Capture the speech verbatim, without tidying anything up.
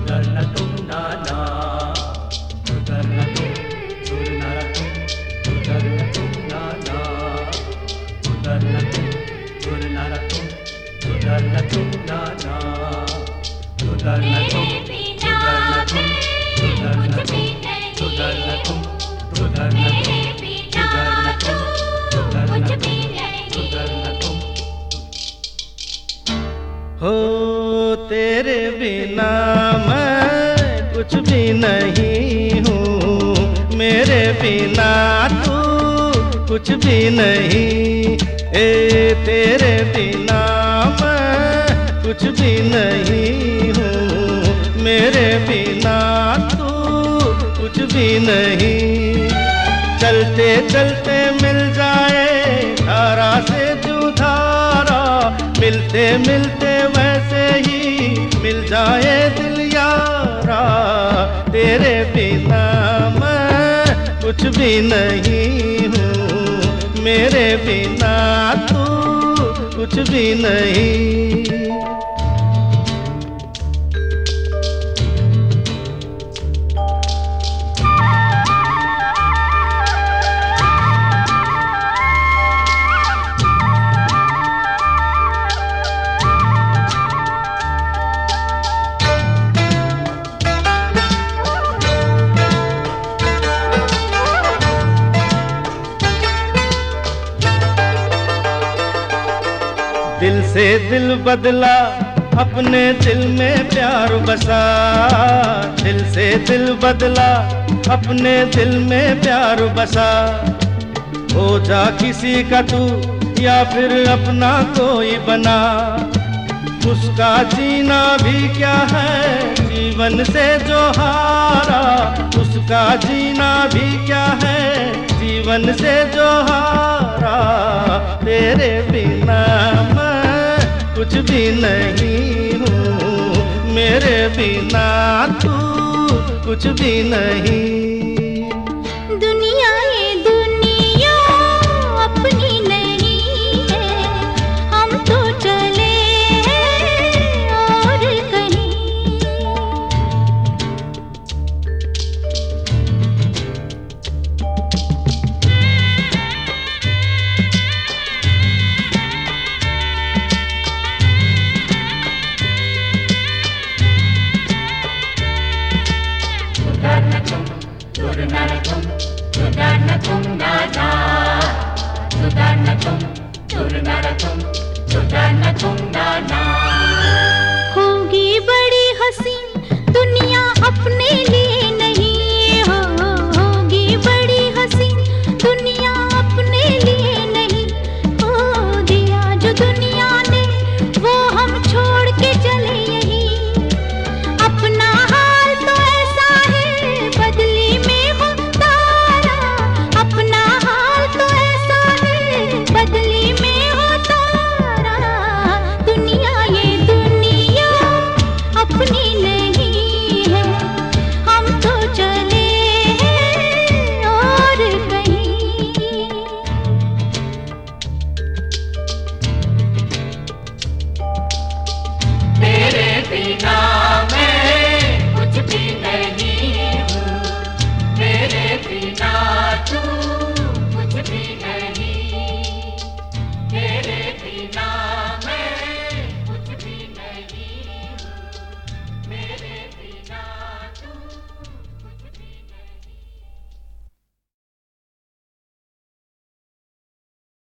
तुदर्नतुं नाना तुदर्नतुं तुर्नरतुं तुदर्नतुं नाना तुदर्नतुं तुर्नरतुं तुदर्नतुं नाना तुदर्नतुं तुदर्नतुं तुदर्नतुं तुदर्नतुं तुदर्नतुं तुदर्नतुं तुदर्नतुं तुदर्नतुं। हो तेरे बिना मैं कुछ भी नहीं हूँ, मेरे बिना तू कुछ भी नहीं। ए तेरे बिना मैं कुछ भी नहीं हूँ, मेरे बिना तू कुछ भी नहीं। चलते चलते मिल जाए धारा से जो धारा, मिलते मिलते वैसे ही मिल जाए दिल यारा। तेरे बिना मैं कुछ भी नहीं हूँ, मेरे बिना तू कुछ भी नहीं। दिल से दिल बदला, अपने दिल में प्यार बसा। दिल से दिल बदला, अपने दिल में प्यार बसा। हो जा किसी का तू या फिर अपना कोई बना, उसका जीना भी क्या है जीवन से जो हारा। उसका जीना भी क्या है जीवन से जो हारा। तेरे बिना कुछ भी नहीं हूँ, मेरे बिना तू कुछ भी नहीं। दुनिया ये दुनिया अपनी नहीं है, हम तो चले और कहीं। तुदर्नतुं तुदर्नतुं नाना तुदर्नतुं तुर्नरतुं तुदर्नतुं नाना।